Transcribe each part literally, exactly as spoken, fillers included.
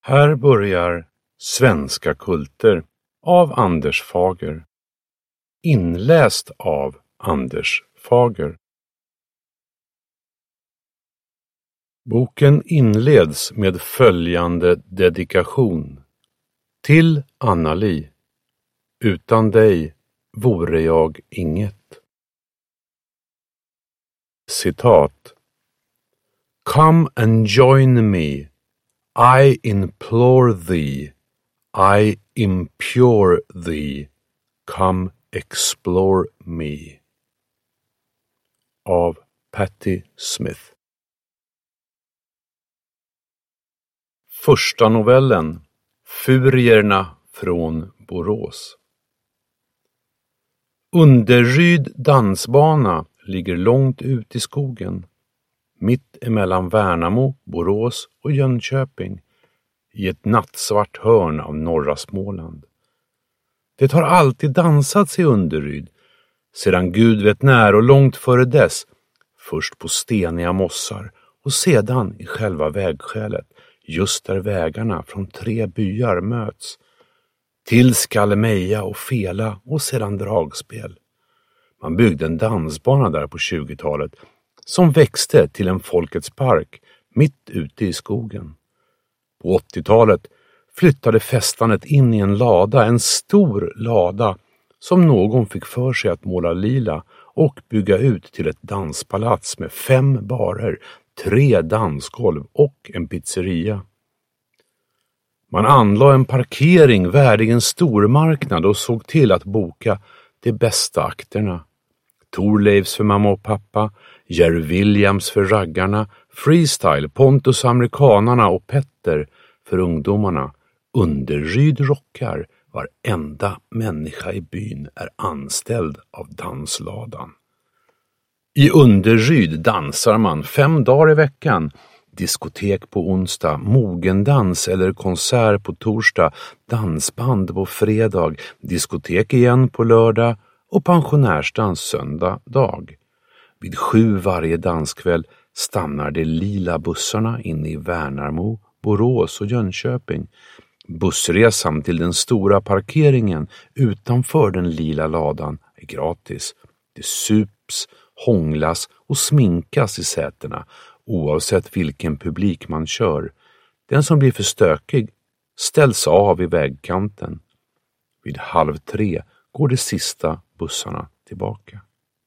Här börjar Svenska kulter av Anders Fager. Inläst av Anders Fager. Boken inleds med följande dedikation. Till Anna-Li. Utan dig vore jag inget. Citat. Come and join me. I implore thee. I impure thee. Come explore me. Av Patti Smith. Första novellen. Furierna från Borås. Underryd dansbana ligger långt ut i skogen. Mitt emellan Värnamo, Borås och Jönköping. I ett nattsvart hörn av norra Småland. Det har alltid dansats i Underryd. Sedan Gud vet när och långt före dess. Först på steniga mossar och sedan i själva vägskälet. Just där vägarna från tre byar möts. Till Skallemeja och Fela och sedan dragspel. Man byggde en dansbana där på tjugotalet som växte till en folkets park mitt ute i skogen. På åttiotalet flyttade festandet in i en lada, en stor lada som någon fick för sig att måla lila och bygga ut till ett danspalats med fem barer, tre dansgolv och en pizzeria. Man anlade en parkering värdig en stormarknad och såg till att boka de bästa akterna. Thorleifs för mamma och pappa, Jerry Williams för raggarna, Freestyle, Pontus amerikanarna och Petter för ungdomarna. Underryd rockar, varenda människa i byn är anställd av dansladan. I Underryd dansar man fem dagar i veckan. Diskotek på onsdag, mogendans eller konsert på torsdag, dansband på fredag, diskotek igen på lördag och pensionärsdans söndag dag. Vid sju varje danskväll stannar de lila bussarna inne i Värnamo, Borås och Jönköping. Bussresan till den stora parkeringen utanför den lila ladan är gratis. Det sups, hånglas och sminkas i sätena oavsett vilken publik man kör. Den som blir för stökig ställs av i vägkanten. Vid halv tre går de sista bussarna tillbaka.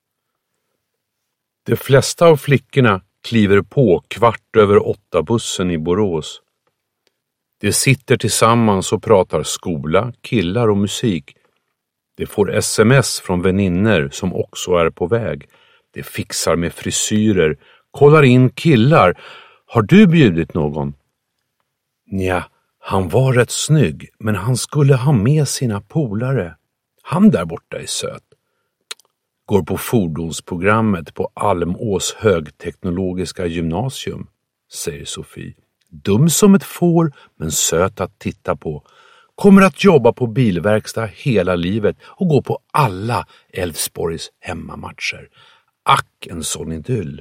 De flesta av flickorna kliver på kvart över åtta bussen i Borås. De sitter tillsammans och pratar skola, killar och musik. De får sms från väninner som också är på väg. De fixar med frisyrer, kollar in killar. Har du bjudit någon? Nja, han var rätt snygg, men han skulle ha med sina polare. Han där borta är söt. Går på fordonsprogrammet på Almås högteknologiska gymnasium, säger Sofie. Dum som ett får, men söt att titta på. Kommer att jobba på bilverkstad hela livet och gå på alla Elfsborgs hemmamatcher. Ack, en sån idyll.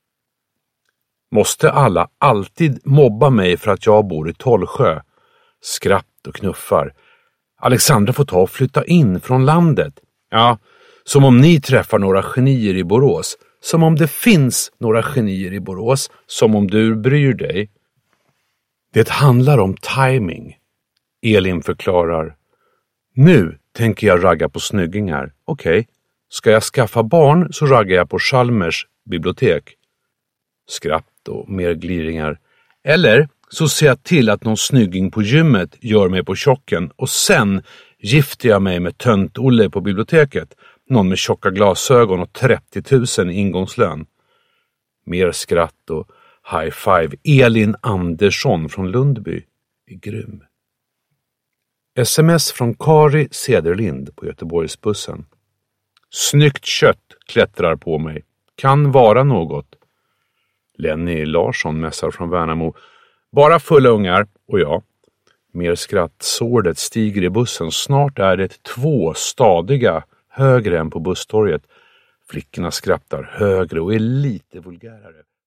Måste alla alltid mobba mig för att jag bor i Tollsjö? Skratt och knuffar. Alexandra får ta och flytta in från landet. Ja, som om ni träffar några genier i Borås. Som om det finns några genier i Borås. Som om du bryr dig. Det handlar om timing. Elin förklarar. Nu tänker jag ragga på snyggingar. Okej. Okay. Ska jag skaffa barn så raggar jag på Chalmers bibliotek. Skratt och mer gliringar. Eller så ser jag till att någon snygging på gymmet gör mig på tjocken. Och sen gifter jag mig med tönt Olle på biblioteket. Någon med tjocka glasögon och trettio tusen ingångslön. Mer skratt och high five. Elin Andersson från Lundby är grym. Sms från Kari Cederlind på Göteborgsbussen. Snyggt kött klättrar på mig. Kan vara något. Lenny Larsson mässar från Värnamo. Bara fulla ungar och jag. Mer skratt. Sårdet stiger i bussen. Snart är det två stadiga högre än på busstorget. Flickorna skrattar högre och är lite vulgärare.